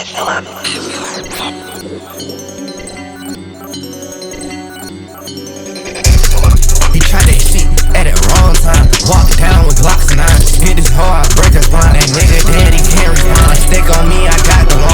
He tried that shit at the wrong time. Walk down with Glocks and 9. Hit this hoe, I break her spine. That nigga daddy can't respond. Stick on me, I got the